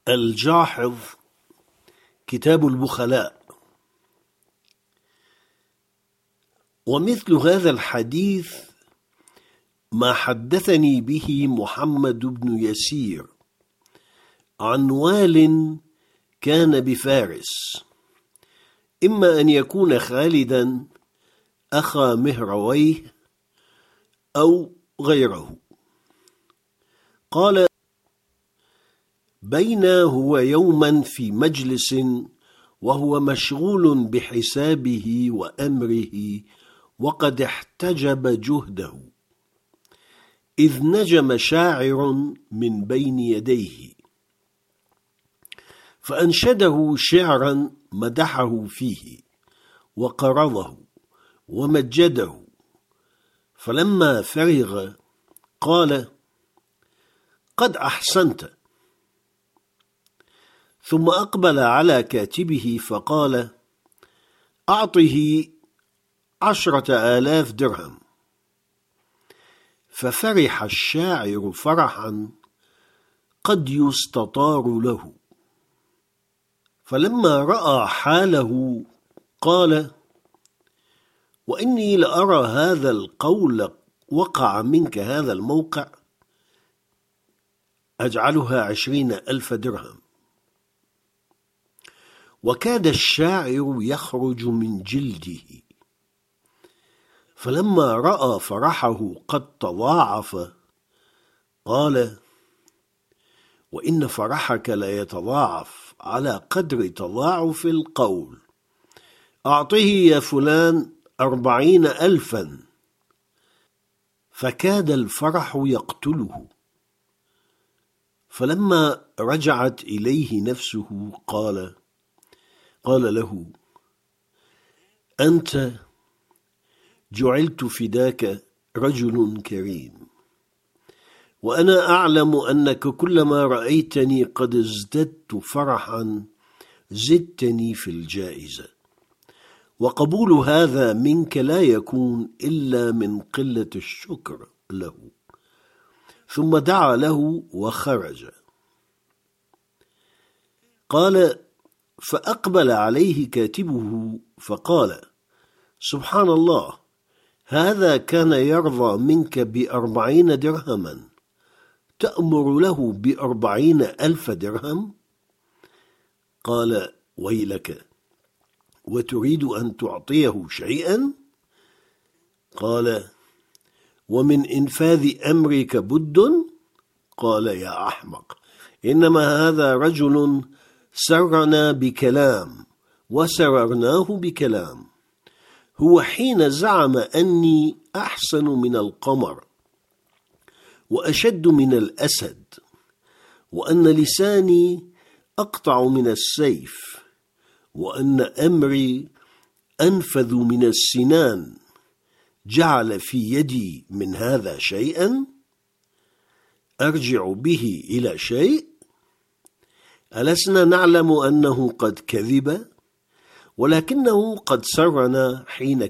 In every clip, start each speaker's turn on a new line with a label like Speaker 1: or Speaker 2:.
Speaker 1: الجاحظ كتاب البخلاء. ومثل هذا الحديث ما حدثني به محمد بن يسير عن وال كان بفارس، إما أن يكون خالدا أخا مهرويه أو غيره. قال: بين هو يوما في مجلس وهو مشغول بحسابه وأمره وقد احتجب جهده، إذ نجم شاعر من بين يديه فأنشده شعرا مدحه فيه وقرضه ومجده، فلما فرغ قال: قد أحسنت. ثم أقبل على كاتبه فقال: أعطه 10,000 درهم. ففرح الشاعر فرحا قد يستطار له، فلما رأى حاله قال: وإني لأرى هذا القول وقع منك هذا الموقع، أجعلها 20,000 درهم. وكاد الشاعر يخرج من جلده، فلما رأى فرحه قد تضاعف قال: وإن فرحك لا يتضاعف على قدر تضاعف القول، أعطه يا فلان 40,000. فكاد الفرح يقتله، فلما رجعت إليه نفسه قال له: أنت جعلت فداك رجل كريم، وأنا أعلم أنك كلما رأيتني قد ازددت فرحا زدتني في الجائزة، وقبول هذا منك لا يكون إلا من قلة الشكر له. ثم دعا له وخرج. قال: فأقبل عليه كاتبه فقال: سبحان الله، هذا كان يرضى منك ب40 درهما، تأمر له ب40,000 درهم؟ قال: ويلك، وتريد أن تعطيه شيئا؟ قال: ومن إنفاذ أمرك بد؟ قال: يا أحمق، إنما هذا رجل سرنا بكلام وسررناه بكلام. هو حين زعم أني أحسن من القمر وأشد من الأسد، وأن لساني أقطع من السيف، وأن أمري أنفذ من السنان، جعل في يدي من هذا شيئا أرجع به إلى شيء؟ ألسنا نعلم أنه قد كذب؟ ولكنه قد سرنا حين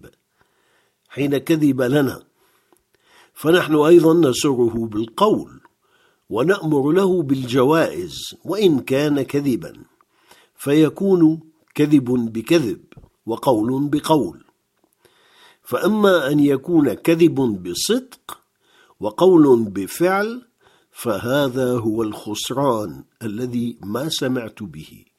Speaker 1: كذب لنا، فنحن أيضا نسره بالقول ونأمر له بالجوائز وإن كان كذبا، فيكون كذب بكذب وقول بقول. فأما أن يكون كذب بصدق وقول بفعل، فهذا هو الخسران الذي ما سمعت به.